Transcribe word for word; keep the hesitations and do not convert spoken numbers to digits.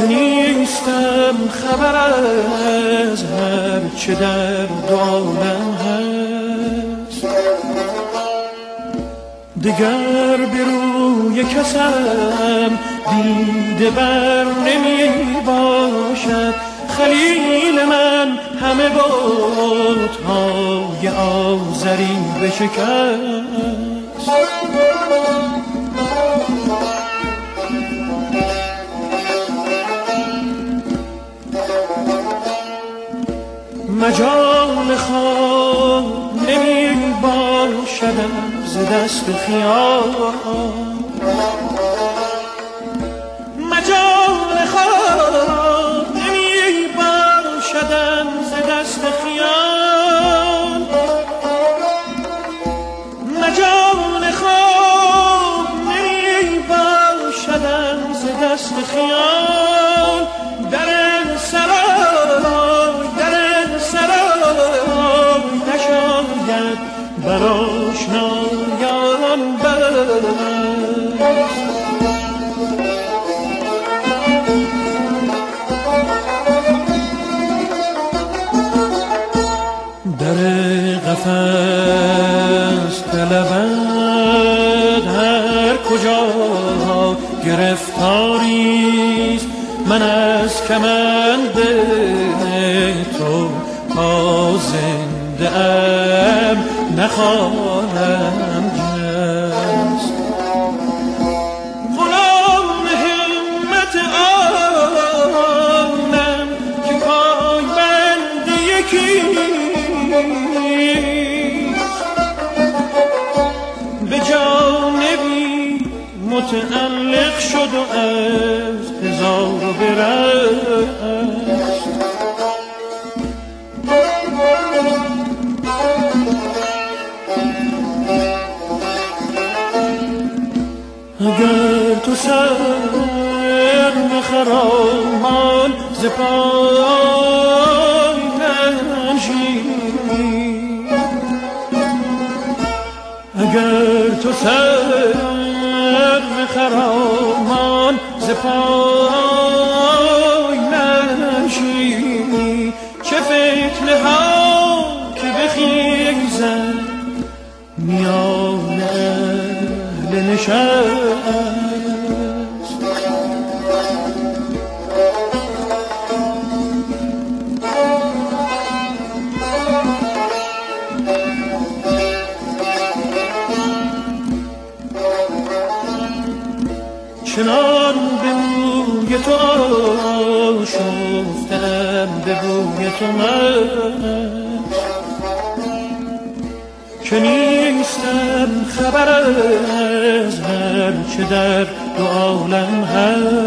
که نیستم خبر از هر چه در دو عالم هست. دگر به روی کسم دیده بر نمی باشد، خلیل من همه بت‌های آزری بشکست. مجال خواب نمی باشدم ز دست خیال، مجال خواب نمی باشدم ز دست خیال، مجال خواب نمی باشدم ز دست خیال. در سرای در سرای نشاید بر آشنایان بست. در قفس طلبد هر کجا گرفتاریست، من از کمند تو تا زنده ام نخواهم جست. غلام همت آنم که پای بند یکیست، به جانبی متعلق شد و از هزار و برست. اگر تو سرم خرامان ز پای ننشینی، اگر تو سرم خرامان ز پای ننشینی، چه فتنه ها که بخیزد میان اهل نشست. چنان به بوی تو آشفتم به بوی تو من، که نیستم خبر از هر چه در دو عالم هست.